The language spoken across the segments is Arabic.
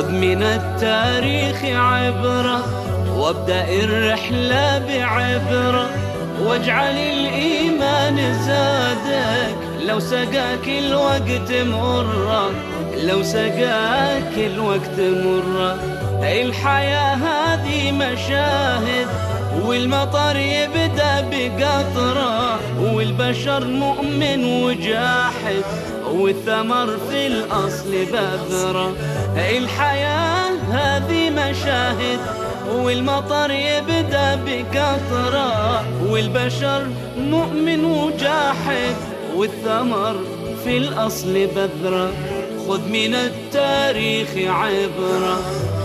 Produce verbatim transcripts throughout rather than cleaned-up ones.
خذ من التاريخ عبرة وابدأ الرحلة بعبرة، واجعل الإيمان زادك لو سقاك الوقت مرة، لو سقاك الوقت مرة. الحياة هذه مشاهد والمطر يبدأ بقطرة، والبشر مؤمن وجاحد والثمر في الأصل بذرة. الحياة هذه مشاهد والمطر يبدأ بقطرة، والبشر مؤمن وجاحد والثمر في الأصل بذرة. خذ من التاريخ عبرة.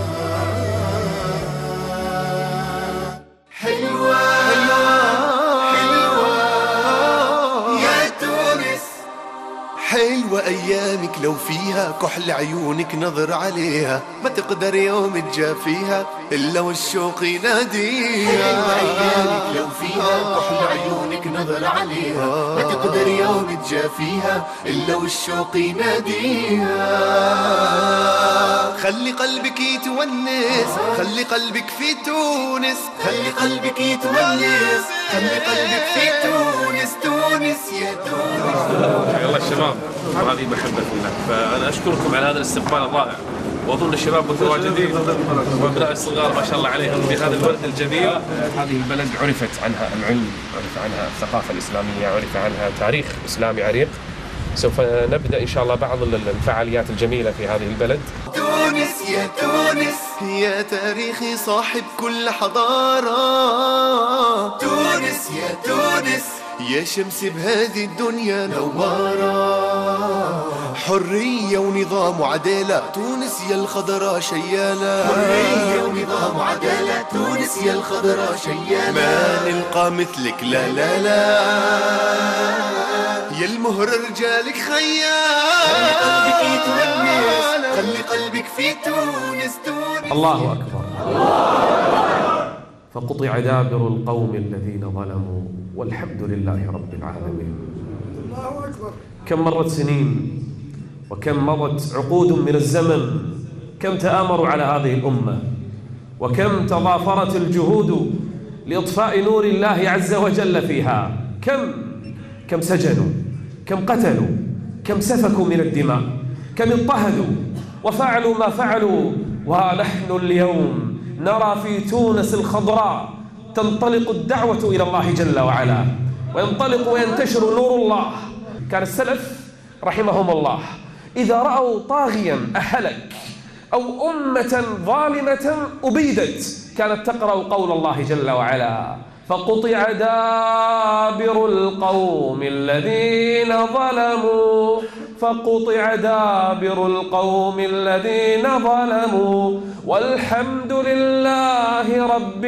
حلوة حلوة حلوة يا تونس، حلوة أيامك لو فيها كحل عيونك نظر عليها، ما تقدر يوم تجافيها إلا والشوق يناديها. حلوة أيامك لو فيها كحل عيونك نظر عليها، ما تقدر يوم تجافيها إلا والشوق يناديها. خلي قلبك يتونس، خلي قلبك في تونس، خلي قلبك يتونس، خلي قلبك في تونس، تونس يا تونس. يلا الشباب، هذه محبة الله، فأنا أشكركم على هذا الاستقبال الرائع، وأظن الشباب متواجدين وأبناء الصغار ما شاء الله عليهم في هذا البلد الجميل. هذه البلد عرفت عنها العلم، عرف عنها الثقافة الإسلامية، عرف عنها تاريخ إسلامي عريق. سوف نبدأ إن شاء الله بعض الفعاليات الجميلة في هذه البلد. تونس يا تونس يا تاريخي صاحب كل حضارة، تونس يا تونس يا شمس بهذه الدنيا نوارة. حرية ونظام وعدالة، تونس يا الخضراء شيالة. حرية ونظام وعدالة، تونس يا الخضراء شيالة. ما نلقى مثلك لا لا لا، يا المهر رجالك خيال. خلي قلبك يتونس، خلي قلبك في تونس، تونس. الله أكبر. فقطع دابر القوم الذين ظلموا والحمد لله رب العالمين. الله أكبر. كم مرت سنين وكم مضت عقود من الزمن، كم تآمروا على هذه الأمة، وكم تضافرت الجهود لإطفاء نور الله عز وجل فيها. كم كم سجنوا، كم قتلوا، كم سفكوا من الدماء، كم اضطهدوا وفعلوا ما فعلوا. ونحن اليوم نرى في تونس الخضراء تنطلق الدعوة إلى الله جل وعلا، وينطلق وينتشر نور الله. كان السلف رحمهم الله إذا رأوا طاغيا أهلك أو أمة ظالمة أبيدت كانت تقرأ قول الله جل وعلا: فقطع دابر القوم الذين ظلموا، فقطع دابر القوم الذين ظلموا والحمد لله رب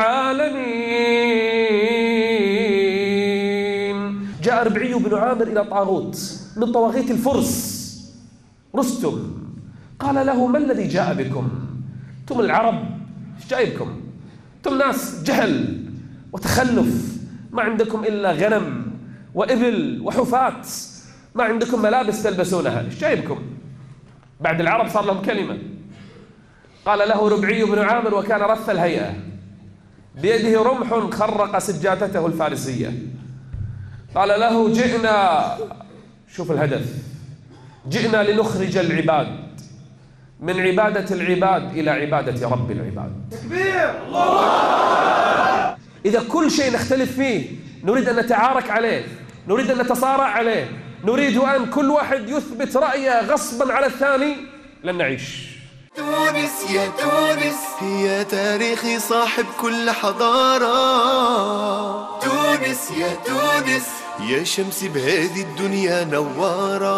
العالمين. جاء ربعي بن عامر إلى طاغوت من طواغيت الفرس رستم، قال له: ما الذي جاء بكم؟ أنتم العرب، ايش جايبكم؟ أنتم ناس جهل وتخلف، ما عندكم إلا غنم وإبل وحفات، ما عندكم ملابس تلبسونها، ايش جايبكم؟ بعد العرب صار لهم كلمة. قال له ربعي بن عامر وكان رث الهيئة، بيده رمح خرق سجادته الفارسية، قال له: جئنا، شوف الهدف، جئنا لنخرج العباد من عبادة العباد إلى عبادة رب العباد. تكبير الله. إذا كل شيء نختلف فيه نريد أن نتعارك عليه، نريد أن نتصارع عليه، نريد أن كل واحد يثبت رأيه غصبا على الثاني، لن نعيش. تونس يا تونس يا تاريخي صاحب كل حضارة، تونس يا تونس يا شمس بهذه الدنيا نوارة.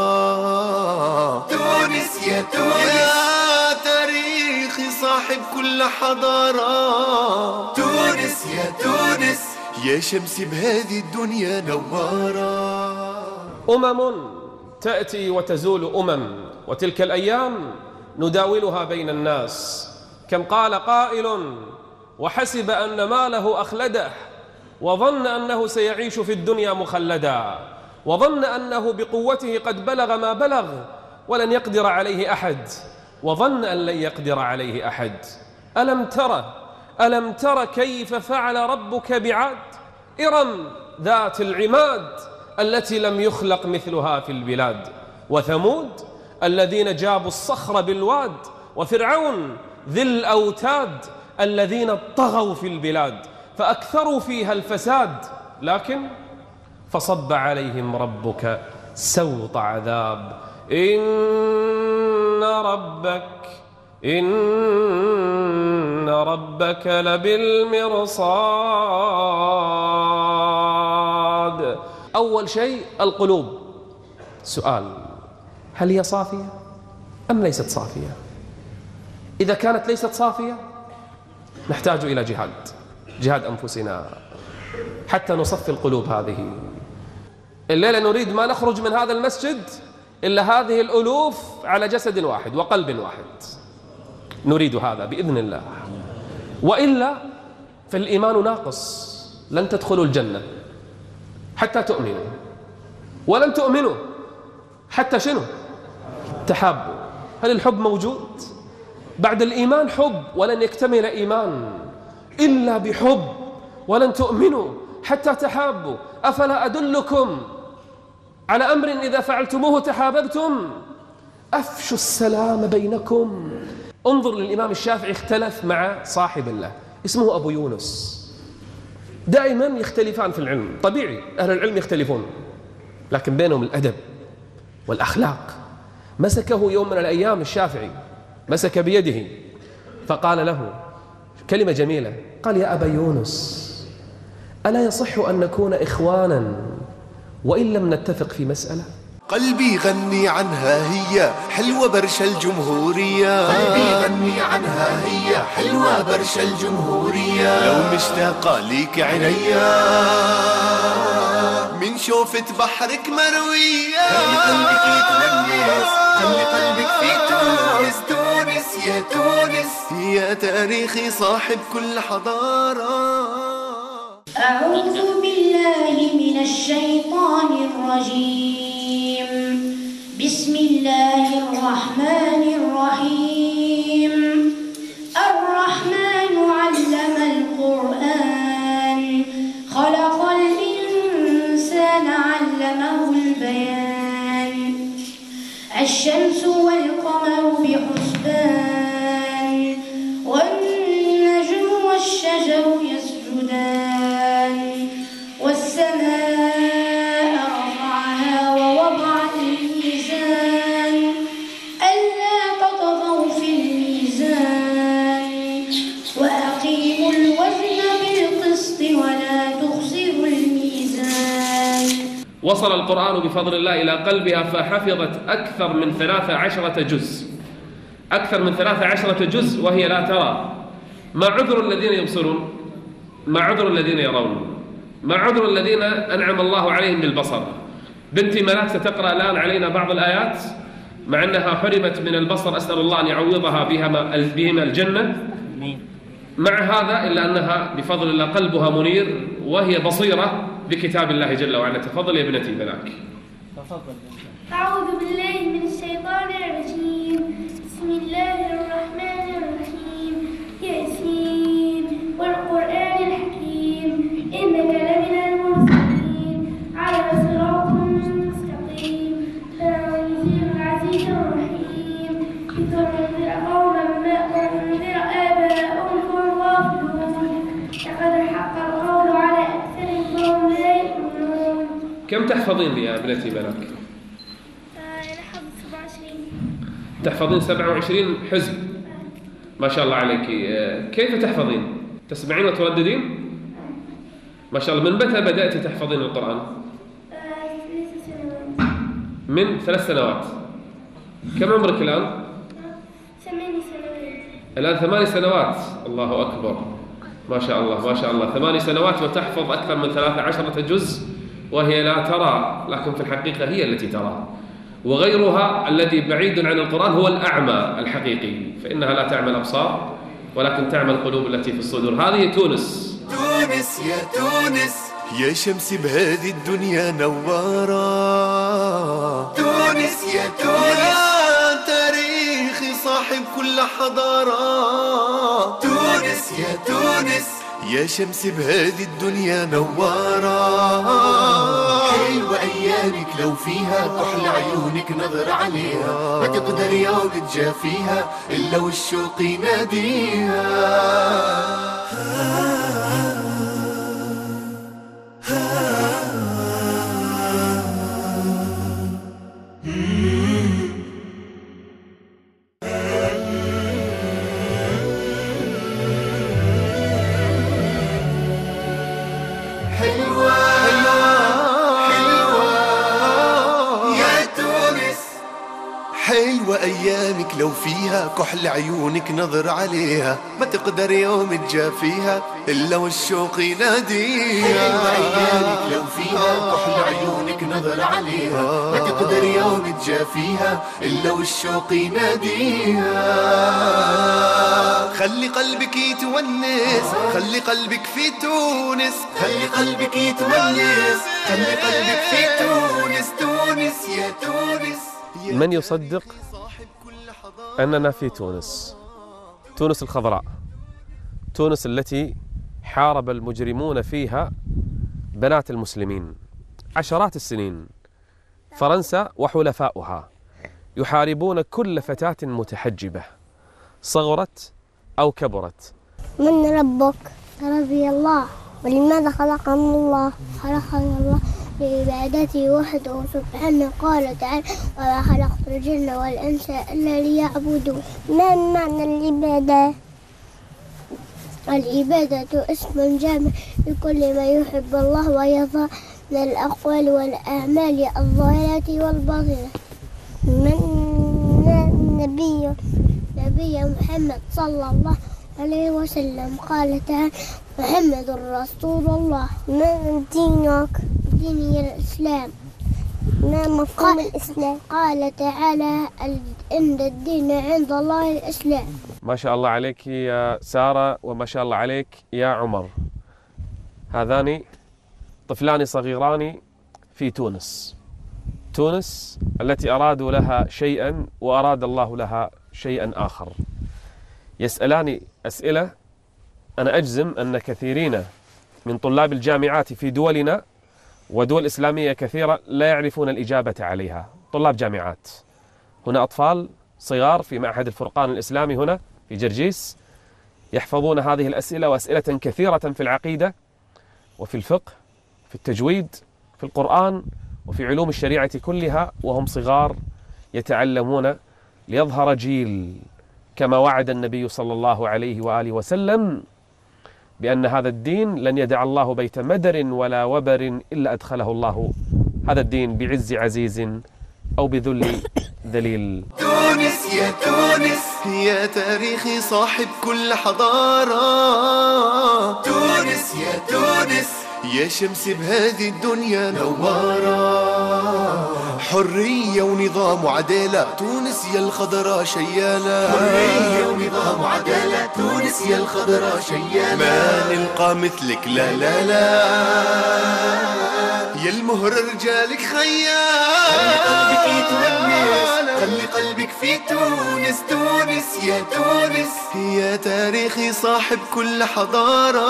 تونس يا تونس يا تاريخي صاحب كل حضارة، تونس يا تونس يا شمس بهذه الدنيا نوارة. أمم تأتي وتزول أمم، وتلك الأيام نداولها بين الناس. كم قال قائل وحسب أن ماله أخلده، وظن أنه سيعيش في الدنيا مخلدا، وظن أنه بقوته قد بلغ ما بلغ ولن يقدر عليه أحد. وظن أن لن يقدر عليه أحد. ألم تر ألم تر كيف فعل ربك بعاد إرم ذات العماد التي لم يخلق مثلها في البلاد. وثمود الذين جابوا الصخر بالواد. وفرعون ذي الأوتاد الذين طغوا في البلاد فأكثروا فيها الفساد. لكن فصب عليهم ربك سوط عذاب إن ربك إن ربك لبالمرصاد. أول شيء القلوب. سؤال: هل هي صافية أم ليست صافية؟ إذا كانت ليست صافية نحتاج إلى جهاد جهاد أنفسنا حتى نصفي القلوب هذه. الليلة نريد ما نخرج من هذا المسجد إلا هذه الألوف على جسد واحد وقلب واحد. نريد هذا بإذن الله، وإلا فالإيمان ناقص. لن تدخلوا الجنة حتى تؤمنوا، ولن تؤمنوا حتى شنو؟ تحابوا. هل الحب موجود؟ بعد الإيمان حب، ولن يكتمل إيمان إلا بحب. ولن تؤمنوا حتى تحابوا. أفلا أدلكم على أمر إذا فعلتموه تحاببتم؟ أفشوا السلام بينكم. انظر للإمام الشافعي، اختلف مع صاحب الله اسمه أبو يونس. دائما يختلفان في العلم، طبيعي أهل العلم يختلفون، لكن بينهم الأدب والأخلاق. مسكه يوم من الأيام الشافعي، مسك بيده فقال له كلمة جميلة، قال: يا أبا يونس، ألا يصح أن نكون إخوانا وإن لم نتفق في مسألة؟ قلبي غني عنها هي حلوة برشا الجمهورية. قلبي غني عنها هي حلوة برشا الجمهورية. لو مشتاقة ليك عينيا من شوفة بحرك مروية. خلي قلبك يتونس، خلي قلبك في تونس. تونس يا تونس يا تاريخي صاحب كل حضارة. أعوذ بالله من الشيطان الرجيم. بسم الله الرحمن الرحيم. الرحمن علم القرآن، خلق الإنسان علمه البيان. الشمس والقمر بحسبان، والنجم والشجر يسجدان. والسماء رفعها ووضع الميزان، ألا تطغوا في الميزان. وأقيموا الوزن بالقسط ولا تخسروا الميزان. وصل القرآن بفضل الله إلى قلبها فحفظت أكثر من ثلاث عشرة جزء أكثر من ثلاث عشرة جزء وهي لا ترى. ما عذر الذين يبصرون؟ ما عذر الذين يرون؟ ما عذر الذين أنعم الله عليهم بالبصر؟ بنتي ملاك ستقرأ الآن علينا بعض الآيات مع أنها حرمت من البصر، أسأل الله أن يعوضها بهما الجنة. مع هذا إلا أنها بفضل الله قلبها منير وهي بصيرة بكتاب الله جل وعلا. تفضل يا ابنتي ملاك. أعوذ بالله من الشيطان الرجيم. بسم الله الرحمن الرحيم. ياسين والقرآن الحكيم إنك لمن المرسلين على صراط مستقيم. تنزيل العزيز الرحيم. لتنذر قوما ما أنذر آباؤهم فهم غافلون. لقد حق القول على أكثرهم فهم لا يؤمنون. كم تحفظين لي يا ابنتي ملاك؟ تحفظين سبعة وعشرين حزب، ما شاء الله عليك. كيف تحفظين؟ تسمعين وترددين؟ ما شاء الله. من متى بدأت تحفظين القرآن؟ من ثلاث سنوات. كم عمرك الآن؟ ثمان سنوات. الآن ثمان سنوات. الله أكبر، ما شاء الله ما شاء الله. ثمان سنوات وتحفظ أكثر من ثلاث عشرة جزء وهي لا ترى، لكن في الحقيقة هي التي ترى. وغيرها الذي بعيد عن القرآن هو الأعمى الحقيقي، فإنها لا تعمل الأبصار ولكن تعمل القلوب التي في الصدور. هذه تونس. تونس يا تونس يا شمس بهذه الدنيا نوارة. تونس يا تونس يا تاريخي صاحب صاحب كل حضارة. تونس يا تونس يا شمس بهذه الدنيا نوارة. حلوة أيامك لو فيها كحل عيونك نظر عليها، ما تقدر يوم تجافيها إلا والشوق يناديها. حلوة حلوة يا تونس. حلوة أيامك لو فيها كحل عيونك نظر عليها، ما تقدر يوم تجافيها إلا والشوق يناديها. حلوة أيامك لو فيها كحل عيونك نظر عليها، ما تقدر يوم تجافيها إلا والشوق يناديها. خلي قلبك يتونس، خلي قلبك في تونس، خلي قلبك يتونس، خلي قلبك في تونس. تونس يا تونس. من يصدق أننا في تونس؟ تونس الخضراء، تونس التي حارب المجرمون فيها بنات المسلمين عشرات السنين. فرنسا وحلفاؤها يحاربون كل فتاة متحجبة صغرت أو كبرت. من ربك؟ ربي الله. ولماذا خلقنا الله؟ خلقنا الله لعبادته وحده سبحانه. قال تعالى: وما خلقت الجن والإنس إلا ليعبدون. ما معنى العبادة؟ العبادة اسم جامع لكل ما يحب الله ويرضى من الأقوال والأعمال الظاهرة والباطنة. من نبي نبي محمد صلى الله عليه وسلم. قال تعالى: محمد رسول الله. ما دينك؟ ديني الإسلام. ما مفهوم الإسلام؟ قال تعالى: إن الدين عند الله الإسلام. ما شاء الله عليك يا سارة، وما شاء الله عليك يا عمر. هذان طفلان صغيران في تونس، تونس التي أرادوا لها شيئا وأراد الله لها شيئا آخر. يسألان أسئلة أنا أجزم أن كثيرين من طلاب الجامعات في دولنا ودول إسلامية كثيرة لا يعرفون الإجابة عليها. طلاب جامعات، هنا أطفال صغار في معهد الفرقان الإسلامي هنا في جرجيس يحفظون هذه الأسئلة وأسئلة كثيرة في العقيدة وفي الفقه، في التجويد، في القرآن، وفي علوم الشريعة كلها، وهم صغار يتعلمون ليظهر جيل كما وعد النبي صلى الله عليه وآله وسلم بأن هذا الدين لن يدع الله بيت مدر ولا وبر إلا أدخله الله هذا الدين بعز عزيز أو بذل ذليل. تونس يا تونس يا تاريخي صاحب كل حضارة. تونس يا تونس يا شمس بهذه الدنيا نوارة. حرية ونظام وعدالة، تونس يا الخضراء شيالة. حرية ونظام وعدالة، تونس يا الخضراء شيالة. ما نلقى مثلك لا لا لا، يا المهر رجالك خيال. خلي قلبك يتونس، خلي قلبك في تونس. تونس يا تونس يا تاريخي صاحب كل حضارة.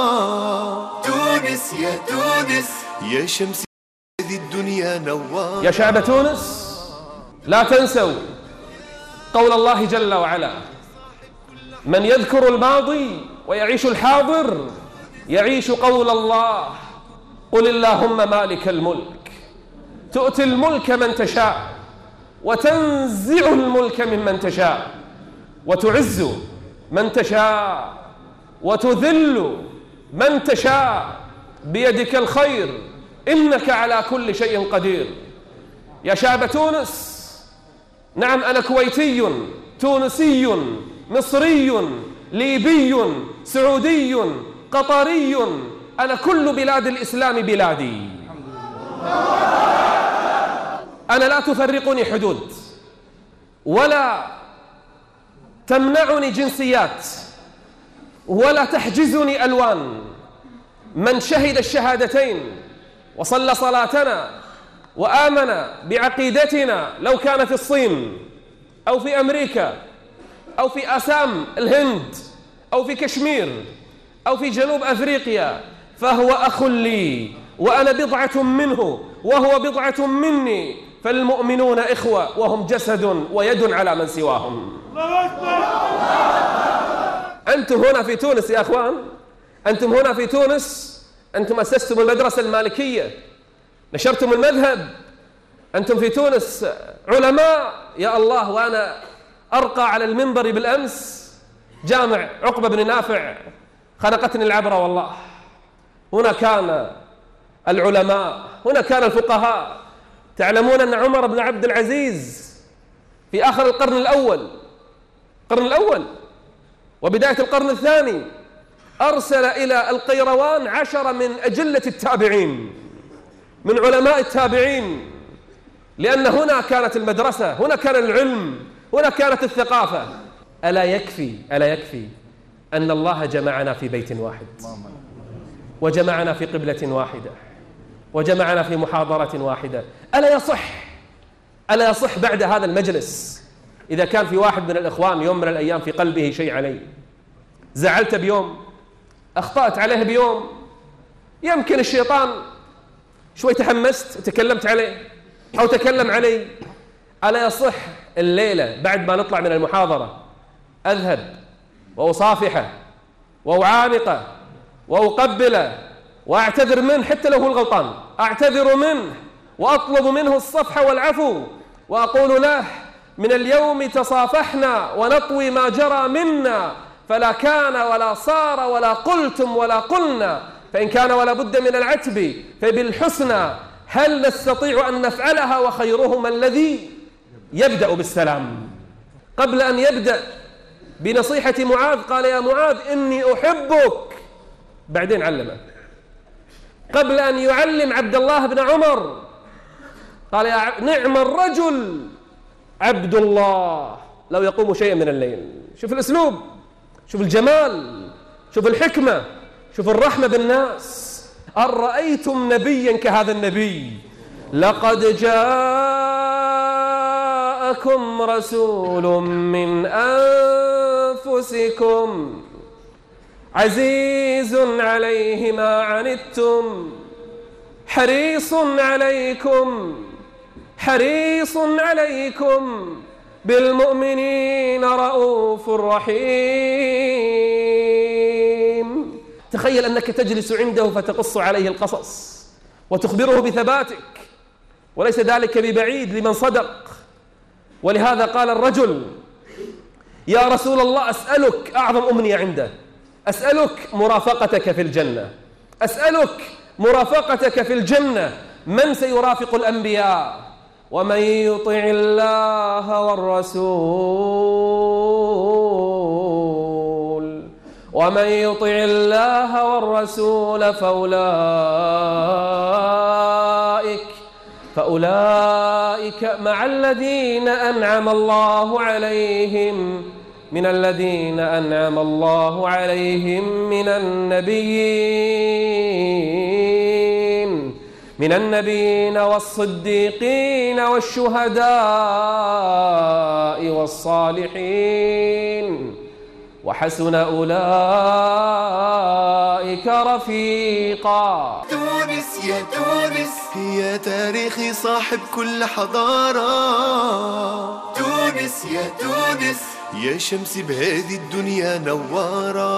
تونس يا تونس يا شمس هذه الدنيا نوار. يا شعب تونس لا تنسوا قول الله جل وعلا: من يذكر الماضي ويعيش الحاضر يعيش قول الله. قل اللهم مالك الملك تؤتي الملك من تشاء وتنزع الملك ممن تشاء وتعز من تشاء وتذل من تشاء بيدك الخير إنك على كل شيء قدير. يا شعب تونس، نعم أنا كويتي تونسي مصري ليبي سعودي قطري، أنا كل بلاد الإسلام بلادي. أنا لا تفرقني حدود ولا تمنعني جنسيات ولا تحجزني ألوان. من شهد الشهادتين وصلى صلاتنا وآمن بعقيدتنا لو كان في الصين أو في أمريكا أو في آسام الهند أو في كشمير أو في جنوب أفريقيا فهو أخ لي وأنا بضعة منه وهو بضعة مني، فالمؤمنون إخوة وهم جسد ويد على من سواهم. أنتم هنا في تونس يا أخوان، أنتم هنا في تونس، أنتم أسستم المدرسة المالكية، نشرتم المذهب، أنتم في تونس علماء يا الله. وأنا أرقى على المنبر بالأمس جامع عقبة بن نافع، خنقتني العبرة والله. هنا كان العلماء، هنا كان الفقهاء. تعلمون أن عمر بن عبد العزيز في آخر القرن الأول القرن الأول وبداية القرن الثاني أرسل إلى القيروان عشرة من أجلة التابعين، من علماء التابعين، لأن هنا كانت المدرسة، هنا كان العلم، هنا كانت الثقافة. ألا يكفي ألا يكفي أن الله جمعنا في بيت واحد، وجمعنا في قبلة واحدة، وجمعنا في محاضرة واحدة؟ ألا يصح ألا يصح بعد هذا المجلس إذا كان في واحد من الإخوان يوم من الأيام في قلبه شيء علي، زعلت بيوم، أخطأت عليه بيوم، يمكن الشيطان شوي تحمست وتكلمت عليه أو تكلم علي، ألا يصح الليلة بعد ما نطلع من المحاضرة أذهب وأصافحه وأعانقه وأقبله وأعتذر منه حتى لو هو الغلطان، أعتذر منه وأطلب منه الصفح والعفو وأقول له من اليوم تصافحنا ونطوي ما جرى منا، فلا كان ولا صار ولا قلتم ولا قلنا، فإن كان ولا بد من العتب فبالحسنى هل نستطيع أن نفعلها، وخيرهما الذي يبدأ بالسلام. قبل أن يبدأ بنصيحة معاذ قال يا معاذ إني أحبك، بعدين علمه. قبل أن يعلم عبد الله بن عمر قال يا نعم الرجل عبد الله لو يقوم شيئا من الليل. شوف الأسلوب، شوف الجمال، شوف الحكمة، شوف الرحمة بالناس. أن رأيتم نبيا كهذا النبي؟ لقد جاءكم رسول من أنفسكم عزيز عليه ما عنتم حريص عليكم حريص عليكم بالمؤمنين رؤوف رحيم. تخيل أنك تجلس عنده فتقص عليه القصص وتخبره بثباتك، وليس ذلك ببعيد لمن صدق. ولهذا قال الرجل يا رسول الله أسألك أعظم أمنية عنده، أسألك مرافقتك في الجنة، أسألك مرافقتك في الجنة. من سيرافق الأنبياء؟ ومن يطع الله والرسول ومن يطع الله والرسول فأولئك فأولئك مع الذين أنعم الله عليهم من الذين أنعم الله عليهم من النبيين من النبيين والصديقين والشهداء والصالحين وحسن أولئك رفيقا. تونس يا تونس هي تاريخي صاحب كل حضارة. تونس يا تونس يا شمسي بهذه الدنيا نوارة.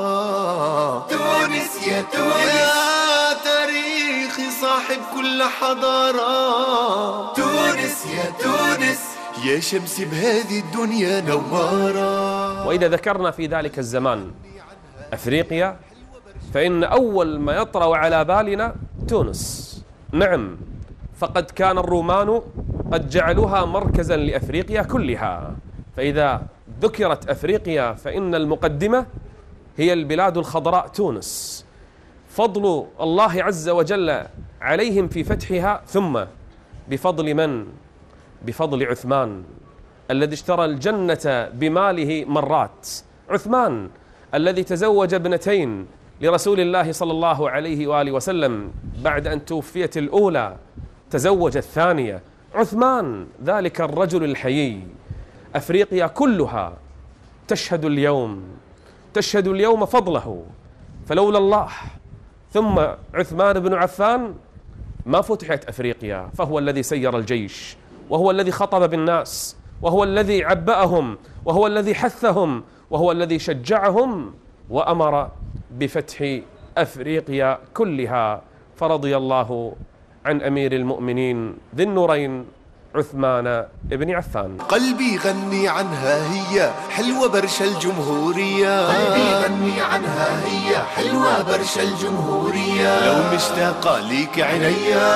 تونس يا تونس يا تاريخي صاحب كل حضارة. تونس يا تونس يا شمسي بهذه الدنيا نوارة. وإذا ذكرنا في ذلك الزمان أفريقيا فإن أول ما يطرأ على بالنا تونس. نعم، فقد كان الرومان قد جعلوها مركزا لأفريقيا كلها، فإذا ذكرت أفريقيا فإن المقدمة هي البلاد الخضراء تونس، فضل الله عز وجل عليهم في فتحها، ثم بفضل من؟ بفضل عثمان الذي اشترى الجنة بماله مرات. عثمان الذي تزوج ابنتين لرسول الله صلى الله عليه وآله وسلم بعد أن توفيت الأولى تزوج الثانية. عثمان ذلك الرجل الحيي. أفريقيا كلها تشهد اليوم تشهد اليوم فضله، فلولا الله ثم عثمان بن عفان ما فتحت أفريقيا، فهو الذي سير الجيش، وهو الذي خطب بالناس، وهو الذي عبأهم، وهو الذي حثهم، وهو الذي شجعهم وأمر بفتح أفريقيا كلها. فرضي الله عن أمير المؤمنين ذي النورين عثمان بن عفان. قلبي غني عنها هي حلوة برش الجمهورية، قلبي غني عنها هي حلوة برش الجمهورية، لو مشتاقة ليك عينيا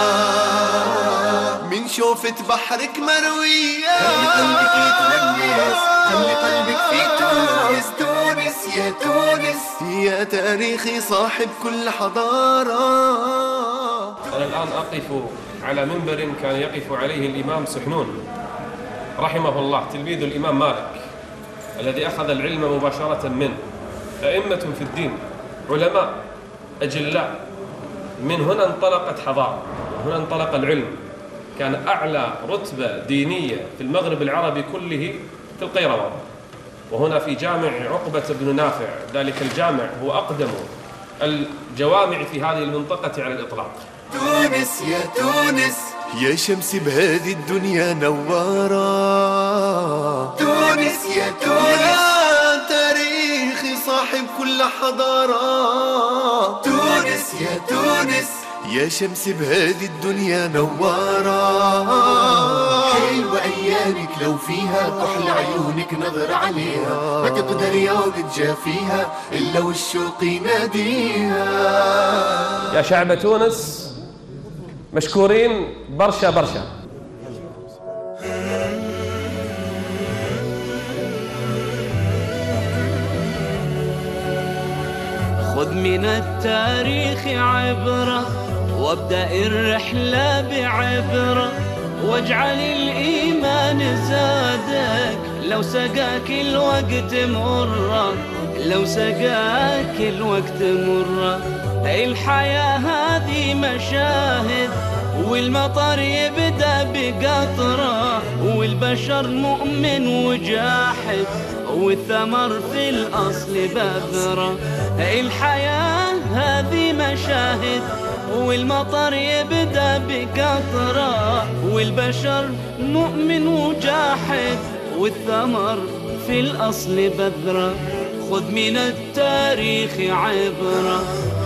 من شوفة بحرك مروية، خلي قلبك يتونس، خلي قلبك في تونس، تونس يا تونس يا تاريخي صاحب كل حضارة. أنا الآن أقف على منبر كان يقف عليه الإمام سحنون رحمه الله، تلميذ الإمام مالك الذي أخذ العلم مباشرة منه، أئمة في الدين، علماء أجلاء. من هنا انطلقت حضارة، من هنا انطلق العلم. كان أعلى رتبة دينية في المغرب العربي كله في القيروان، وهنا في جامع عقبة بن نافع، ذلك الجامع هو أقدم الجوامع في هذه المنطقة على الإطلاق. تونس يا تونس يا شمس بهذه الدنيا نوارة، تونس يا تونس يا تاريخي صاحب كل حضارة، تونس يا تونس يا شمس بهذه الدنيا نوارة. حلوة أيامك لو فيها تحلى عيونك نظر عليها، ما تقدر يوم تجافيها إلا والشوق يناديها. يا شعب تونس مشكورين برشا برشا. خذ من التاريخ عبرة وابدأ الرحلة بعبرة، واجعل الإيمان زادك لو سقاك الوقت مرة، لو سقاك الوقت مرة. الحياة هذه مشاهد والمطر يبدأ بقطرة، والبشر مؤمن وجاحد والثمر في الأصل بذرة. الحياة هذه مشاهد والمطر يبدأ بقطرة، والبشر مؤمن وجاحد والثمر في الأصل بذرة. خذ من التاريخ عبرة